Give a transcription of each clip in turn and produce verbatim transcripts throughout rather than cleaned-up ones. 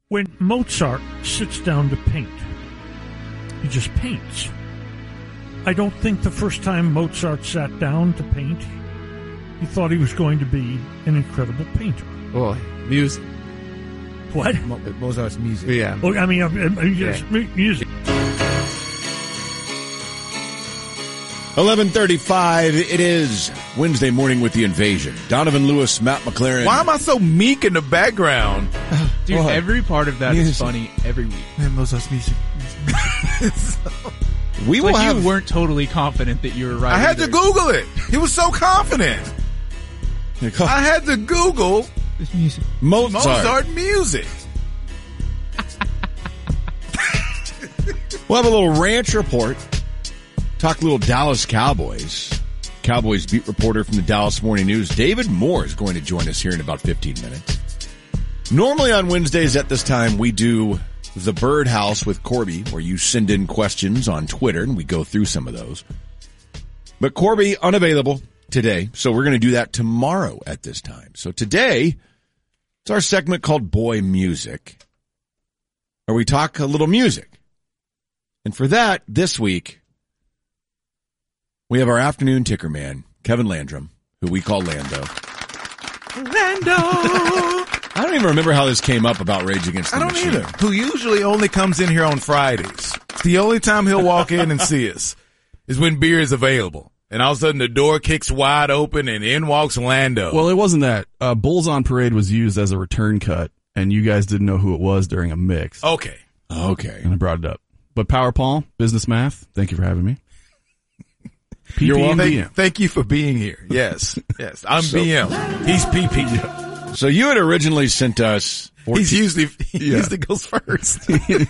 When Mozart sits down to paint, he just paints. I don't think the first time Mozart sat down to paint, he thought he was going to be an incredible painter. Oh, music. What? Mo- Mozart's music. Yeah. Oh, I mean, uh, uh, yes, Yeah. music. eleven thirty-five, it is Wednesday morning with the invasion. Donovan Lewis, Matt McLaren. Why am I so meek in the background? Dude, What? every part of that Music. is funny every week. Man, Mozart's music. We It's will like have... you weren't totally confident that you were right. I had either. to Google it. He was so confident. I had to Google This music. Mozart. Mozart music. We'll have a little ranch report. Talk a little Dallas Cowboys. Cowboys beat reporter from the Dallas Morning News, David Moore, is going to join us here in about fifteen minutes. Normally on Wednesdays at this time, we do the Birdhouse with Corby, where you send in questions on Twitter, and we go through some of those. But Corby, unavailable today, so we're going to do that tomorrow at this time. So today, it's our segment called Boy Music, where we talk a little music. And for that, this week, we have our afternoon ticker man, Kevin Landrum, who we call Lando. Lando. I don't even remember how this came up about Rage Against the I don't Machine. either. Who usually only comes in here on Fridays. It's the only time he'll walk in and see us is when beer is available. And all of a sudden the door kicks wide open and in walks Lando. Well, it wasn't that. Uh, Bulls on Parade was used as a return cut, and you guys didn't know who it was during a mix. Okay. Okay. And I brought it up. But Power Paul, Business Math, thank you for having me. P P You're welcome. and Thank, B M. thank you for being here. Yes. Yes. I'm So- B M. He's P P. So you had originally sent us fourteen He's usually, he Yeah. usually goes first.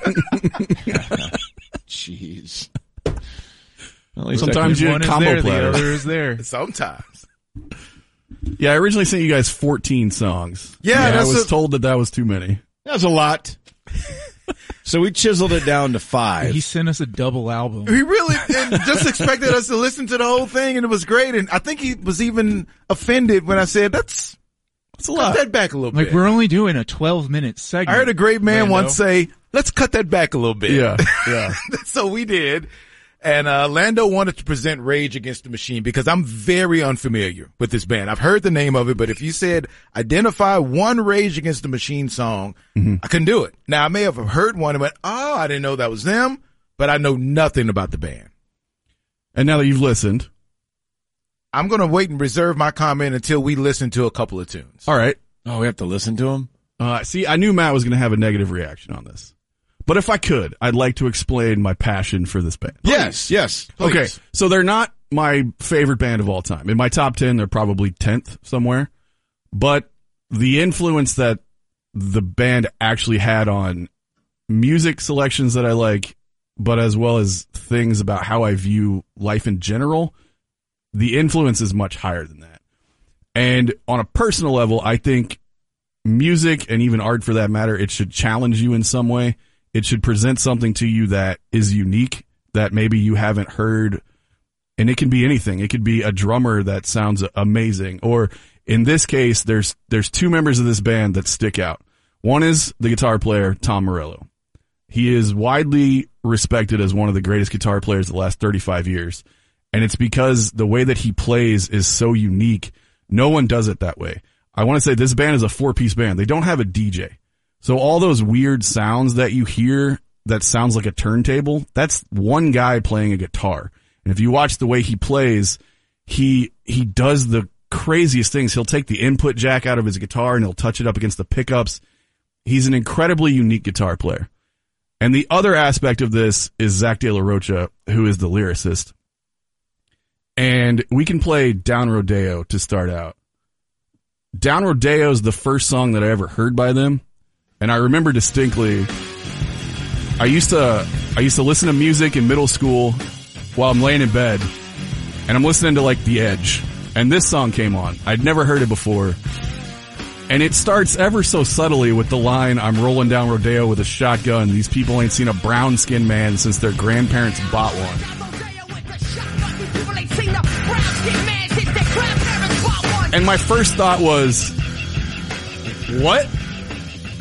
Jeez. Well, at least I Sometimes can- you One had is combo there, the platters. other is there. Sometimes. Yeah, I originally sent you guys fourteen songs. Yeah, I that's was a- told that that was too many. That's a lot. So we chiseled it down to five. He sent us a double album. He really and just expected us to listen to the whole thing, and it was great. And I think he was even offended when I said, that's, That's a cut lot. that back a little Like, bit. we're only doing a twelve minute segment. I heard a great man Lando. once say, let's cut that back a little bit. Yeah, yeah. So we did. And, uh, Lando wanted to present Rage Against the Machine because I'm very unfamiliar with this band. I've heard the name of it, but if you said identify one Rage Against the Machine song, Mm-hmm. I couldn't do it. Now I may have heard one and went, oh, I didn't know that was them, but I know nothing about the band. And now that you've listened, I'm going to wait and reserve my comment until we listen to a couple of tunes. all right. Oh, we have to listen to him? Uh, see, I knew Matt was going to have a negative reaction on this. But if I could, I'd like to explain my passion for this band. Yes, yes. Please. Okay, so they're not my favorite band of all time. In my top ten, they're probably tenth somewhere. But the influence that the band actually had on music selections that I like, but as well as things about how I view life in general, the influence is much higher than that. And on a personal level, I think music and even art for that matter, it should challenge you in some way. It should present something to you that is unique, that maybe you haven't heard. And it can be anything. It could be a drummer that sounds amazing. Or in this case, there's, there's two members of this band that stick out. One is the guitar player, Tom Morello. He is widely respected as one of the greatest guitar players of the last thirty-five years. And it's because the way that he plays is so unique. No one does it that way. I want to say this band is a four-piece band. They don't have a D J. So all those weird sounds that you hear that sounds like a turntable, that's one guy playing a guitar. And if you watch the way he plays, he he does the craziest things. He'll take the input jack out of his guitar and he'll touch it up against the pickups. He's an incredibly unique guitar player. And the other aspect of this is Zach De La Rocha, who is the lyricist. And we can play Down Rodeo to start out. Down Rodeo is the first song that I ever heard by them. And I remember distinctly, I used to, I used to listen to music in middle school while I'm laying in bed, and I'm listening to like The Edge, and this song came on. I'd never heard it before. And it starts ever so subtly with the line, I'm rolling down Rodeo with a shotgun. These people ain't seen a brown skinned man since their grandparents bought one. And my first thought was, what?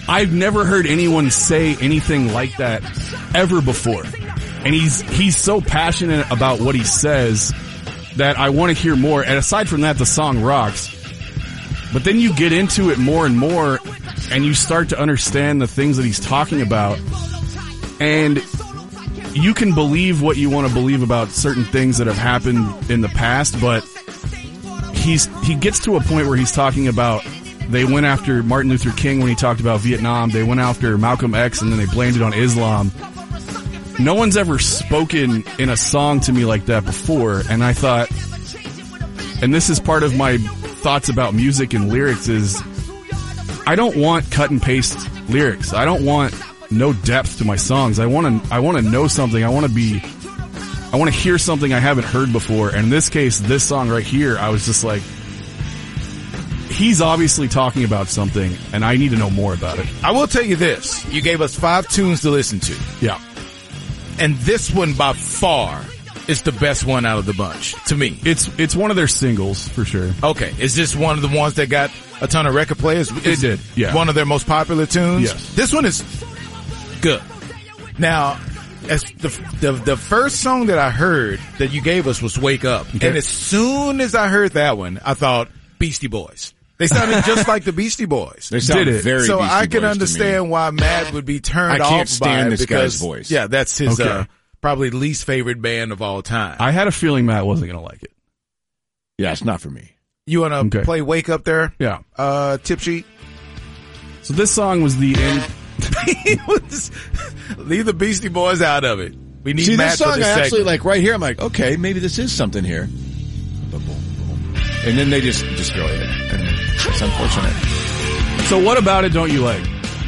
I've never heard anyone say anything like that ever before. And he's he's so passionate about what he says that I want to hear more. And aside from that, the song rocks. But then you get into it more and more, and you start to understand the things that he's talking about. And you can believe what you want to believe about certain things that have happened in the past, but he's he gets to a point where he's talking about they went after Martin Luther King when he talked about Vietnam. They went after Malcolm X, and then they blamed it on Islam. No one's ever spoken in a song to me like that before, and I thought, and this is part of my thoughts about music and lyrics, is I don't want cut and paste lyrics. I don't want no depth to my songs. I want to I want to know something. I want to be I want to hear something I haven't heard before. And in this case, this song right here, I was just like, he's obviously talking about something, and I need to know more about it. I will tell you this. You gave us five tunes to listen to. Yeah. And this one by far is the best one out of the bunch, to me. It's it's one of their singles, for sure. Okay. Is this one of the ones that got a ton of record players? It did, yeah. One of their most popular tunes? Yes. This one is good. Now, as the, the the first song that I heard that you gave us was Wake Up. Okay. And as soon as I heard that one, I thought Beastie Boys. They sounded just like the Beastie Boys. They sound Did it. very So Beastie I can Boys understand why Matt would be turned I off can't stand by it this because, guy's voice. yeah, that's his Okay. uh, probably least favorite band of all time. I had a feeling Matt wasn't going to like it. Yeah, it's not for me. You want to Okay. play Wake Up there? Yeah. Uh, tip sheet? So this song was the end. He was- Leave the Beastie Boys out of it. We need See, Matt this song, for this I actually, segment. like, right here, I'm like, okay, maybe this is something here. Boom, boom, boom. And then they just destroy it. And it's unfortunate. So what about it don't you like?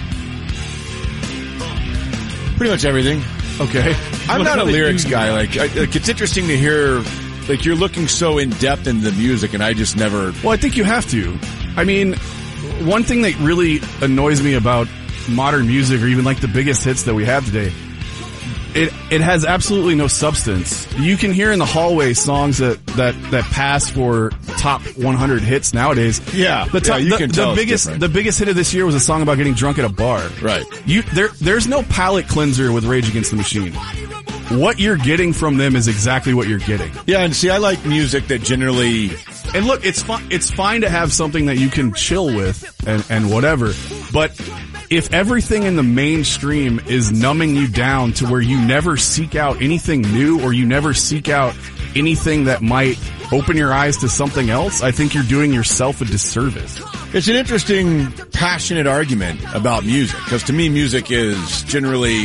Pretty much everything. Okay. I'm What not a about it lyrics you- guy. Like, I, like, it's interesting to hear, like, you're looking so in depth in the music, and I just never. Well, I think you have to. I mean, one thing that really annoys me about modern music, or even like the biggest hits that we have today, it it has absolutely no substance. You can hear in the hallway songs that that that pass for top one hundred hits nowadays. Yeah. the top, Yeah, you the, can the tell it's biggest different. the biggest hit of this year was a song about getting drunk at a bar. Right. You there there's no palate cleanser with Rage Against the Machine. What you're getting from them is exactly what you're getting. Yeah, and see, I like music that generally. And look, it's fine. It's fine to have something that you can chill with and and whatever. But if everything in the mainstream is numbing you down to where you never seek out anything new, or you never seek out anything that might open your eyes to something else, I think you're doing yourself a disservice. It's an interesting, passionate argument about music, because to me, music is generally.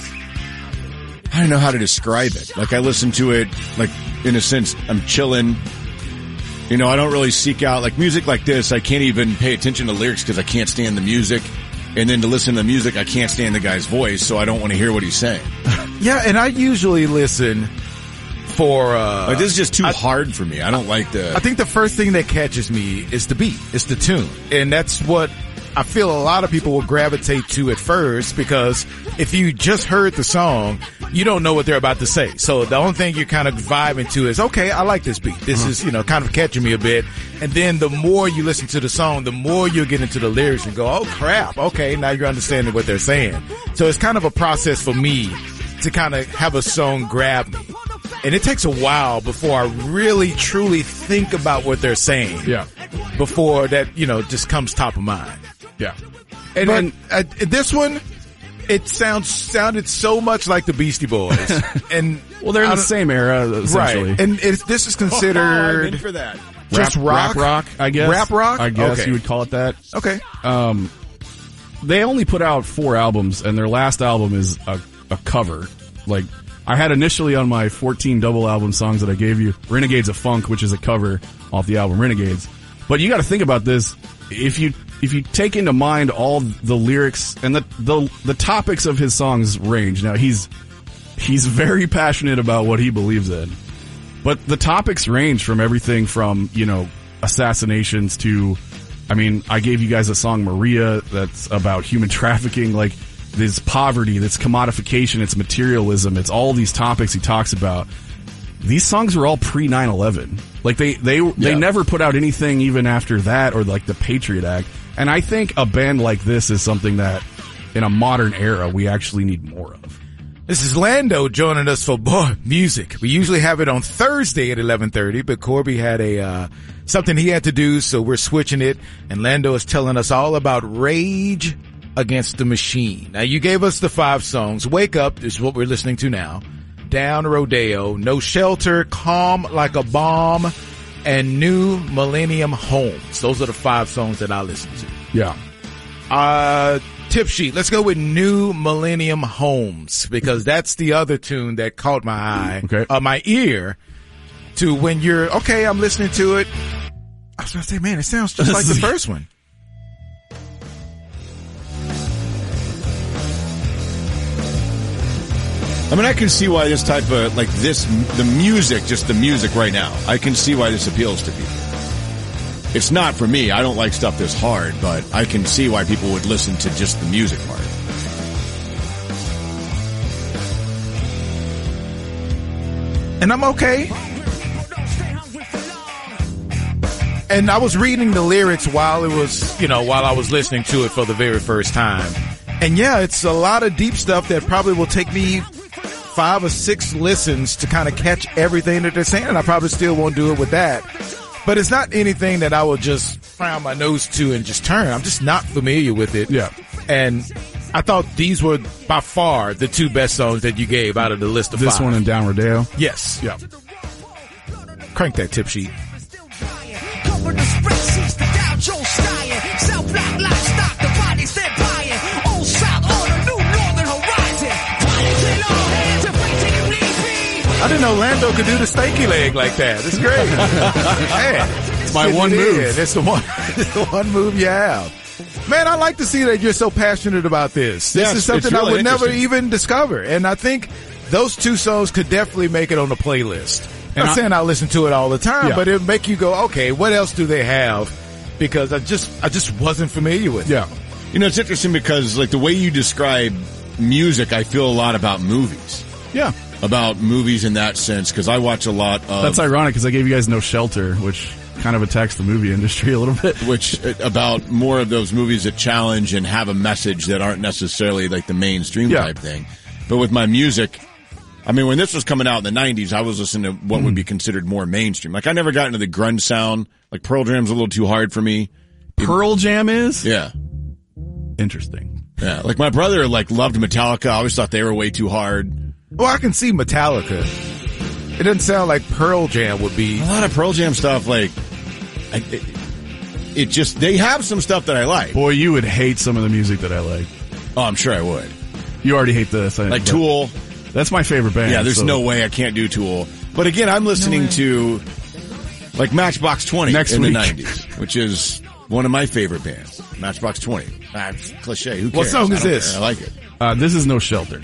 I don't know how to describe it. Like, I listen to it, like, in a sense, I'm chilling. You know, I don't really seek out, like, music like this, I can't even pay attention to lyrics because I can't stand the music. And then to listen to the music, I can't stand the guy's voice, so I don't want to hear what he's saying. Yeah, and I usually listen for, uh... Like, this is just too I, hard for me. I don't like the... I think the first thing that catches me is the beat. It's the tune. And that's what I feel a lot of people will gravitate to at first, because if you just heard the song, you don't know what they're about to say. So the only thing you're kind of vibing to is, okay, I like this beat. This uh-huh. is, you know, kind of catching me a bit. And then the more you listen to the song, the more you'll get into the lyrics and go, oh crap, okay, now you're understanding what they're saying. So it's kind of a process for me to kind of have a song grab me. And it takes a while before I really truly think about what they're saying. Yeah. Before that, you know, just comes top of mind. Yeah. And, and uh, this one, it sounds sounded so much like the Beastie Boys. And well, they're in the same era, essentially. Right. And it's, this is considered oh, I'm in for that. just rap, rock? rap rock, I guess. Rap rock? I guess okay. you would call it that. Okay. Um, they only put out four albums, and their last album is a, a cover. Like, I had initially on my fourteen double album songs that I gave you, Renegades of Funk, which is a cover off the album Renegades. But you got to think about this. If you if you take into mind all the lyrics and the, the the topics of his songs range. Now he's he's very passionate about what he believes in, but the topics range from everything from, you know, assassinations to, I mean, I gave you guys a song Maria that's about human trafficking. Like, this poverty, this commodification, it's materialism, it's all these topics he talks about. These songs were all pre nine eleven. Like, they, they, they yeah. never put out anything even after that, or like the Patriot Act. And I think a band like this is something that, in a modern era, we actually need more of. This is Lando joining us for Boy Music. We usually have it on Thursday at eleven thirty, but Corby had a, uh, something he had to do, so we're switching it. And Lando is telling us all about Rage Against the Machine. Now, you gave us the five songs. Wake Up is what we're listening to now. Down Rodeo, No Shelter, Calm Like a Bomb, and New Millennium Homes. Those are the five songs that I listen to. Yeah. Uh, tip sheet. Let's go with New Millennium Homes, because that's the other tune that caught my eye, okay. uh, my ear, to when you're, okay, I'm listening to it. I was going to say, man, it sounds just like the first one. I mean, I can see why this type of, like this, the music, just the music right now, I can see why this appeals to people. It's not for me. I don't like stuff this hard, but I can see why people would listen to just the music part. And I'm okay. And I was reading the lyrics while it was, you know, while I was listening to it for the very first time. And yeah, it's a lot of deep stuff that probably will take me five or six listens to kind of catch everything that they're saying. And I probably still won't do it with that. But it's not anything that I will just frown my nose to and just turn. I'm just not familiar with it. Yeah. And I thought these were by far the two best songs that you gave out of the list of this five. one and Down Rodeo? Yes. Yeah. Crank that tip sheet. Cover the spreadsheets, the Dow Jones skying, South Black livestock, the bodies they're buying, Old South on a new northern horizon, pilots in all hands and fighting if need be. I didn't know Lando could do the stanky leg like that. It's great. Man, It's my it one is. move. It's the one, it's the one move you have. Man, I like to see that you're so passionate about this. This Yes, is something it's really I would never interesting. even discover. And I think those two songs could definitely make it on the playlist. I'm And not I- saying I listen to it all the time, Yeah. but it'll make you go, okay, what else do they have? Because I just, I just wasn't familiar with it. Yeah. You know, it's interesting because, like, the way you describe music, I feel a lot about movies. Yeah. About movies in that sense, because I watch a lot of... That's ironic because I gave you guys No Shelter, which kind of attacks the movie industry a little bit. which about more of those movies that challenge and have a message that aren't necessarily like the mainstream Yeah. type thing. But with my music, I mean, when this was coming out in the nineties, I was listening to what would be considered more mainstream. Like, I never got into the grunge sound. Like, Pearl Jam's a little too hard for me. Pearl Jam is? Yeah. Interesting. Yeah. Like, my brother, like, loved Metallica. I always thought they were way too hard. Well, I can see Metallica. It doesn't sound like Pearl Jam would be. A lot of Pearl Jam stuff, like, I, it, it just, they have some stuff that I like. Boy, you would hate some of the music that I like. Oh, I'm sure I would. You already hate this. I- Like but Tool. That's my favorite band. Yeah, there's so- no way I can't do Tool. But again, I'm listening to like Matchbox twenty Next in week. the nineties, which is one of my favorite bands. Matchbox twenty. Ah, it's cliche. Who cares? What song I is don't this? care. I like it. Uh, this is No Shelter.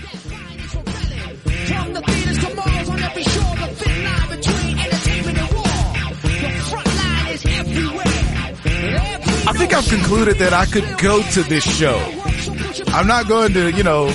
From the theaters to malls on every shore, the thin line between entertainment and war. The front line is everywhere. I think I've concluded that I could go to this show. I'm not going to, you know,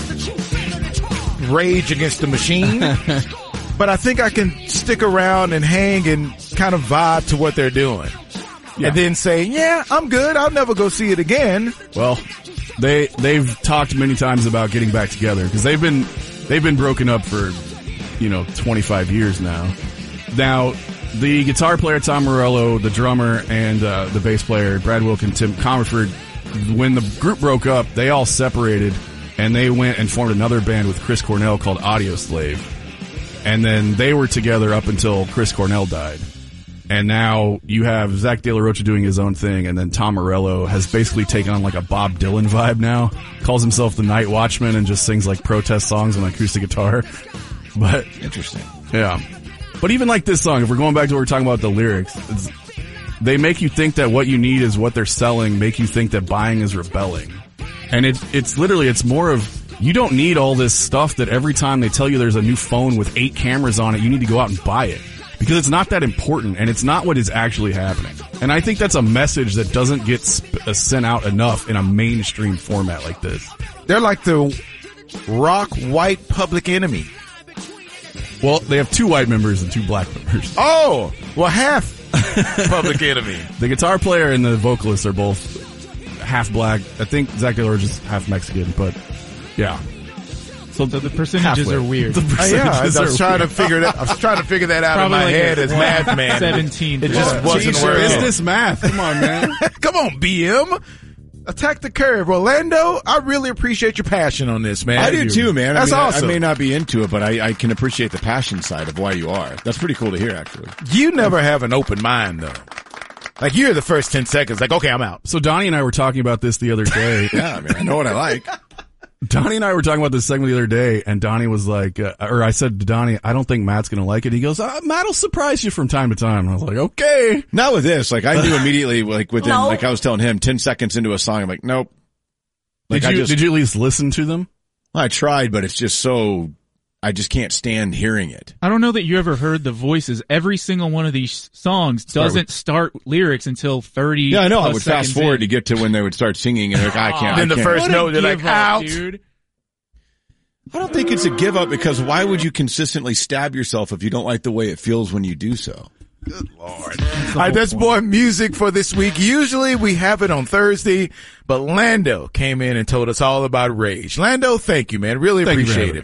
rage against the machine, but I think I can stick around and hang and kind of vibe to what they're doing. Yeah. And then say, yeah, I'm good. I'll never go see it again. Well, they they've talked many times about getting back together because they've been they've been broken up for you know twenty-five years now. Now, the guitar player Tom Morello, the drummer, and uh, the bass player Brad Wilkin, Tim Comerford, when the group broke up, they all separated and they went and formed another band with Chris Cornell called Audio Slave. And then they were together up until Chris Cornell died. And now you have Zach De La Rocha doing his own thing, and then Tom Morello has basically taken on like a Bob Dylan vibe now. Calls himself the Night Watchman and just sings like protest songs on acoustic guitar. But Interesting. yeah. But even like this song, if we're going back to what we're talking about the lyrics, it's, they make you think that what you need is what they're selling, make you think that buying is rebelling. And it, it's literally, it's more of, you don't need all this stuff that every time they tell you there's a new phone with eight cameras on it, you need to go out and buy it. Because it's not that important, and it's not what is actually happening. And I think that's a message that doesn't get sp- uh, sent out enough in a mainstream format like this. They're like the rock white Public Enemy. Well, they have two white members and two black members. Oh, well, half Public Enemy. The guitar player and the vocalist are both half black. I think Zach De La Rocha is half Mexican, but yeah. So, so the percentages halfway. are weird. The Uh, yeah, I was, percentages I was are trying weird. to figure that. I was trying to figure that out Probably in my like head a as math man. seventeen. It just Yeah. wasn't T-shirt, working. business math. Come on, man. Come on, B M. Attack the curve. Orlando, I really appreciate your passion on this, man. I do too, man. That's I mean, I- awesome. I may not be into it, but I, I can appreciate the passion side of why you are. That's pretty cool to hear, actually. You never have an open mind, though. Like, you're the first ten seconds, like, okay, I'm out. So Donnie and I were talking about this the other day. Yeah, I mean, I know what I like. Donnie and I were talking about this segment the other day, and Donnie was like, uh, or I said to Donnie, I don't think Matt's going to like it. He goes, uh, Matt will surprise you from time to time. And I was like, okay. Not with this. Like, I knew immediately, like, within, No. like, I was telling him, ten seconds into a song, I'm like, nope. Like, Did you, I just, did you at least listen to them? I tried, but it's just so, I just can't stand hearing it. I don't know that you ever heard the voices. Every single one of these songs doesn't start lyrics until thirty. Yeah, I know. I plus would fast seconds forward in. to get to when they would start singing, and like, I can't. Then I the can't. first What a note, they're like, give up, out. dude. I don't think it's a give up because why would you consistently stab yourself if you don't like the way it feels when you do so? Good Lord. All right, that's more music for this week. Usually we have it on Thursday, but Lando came in and told us all about Rage. Lando, thank you, man. Really Thank you for appreciate having it. me.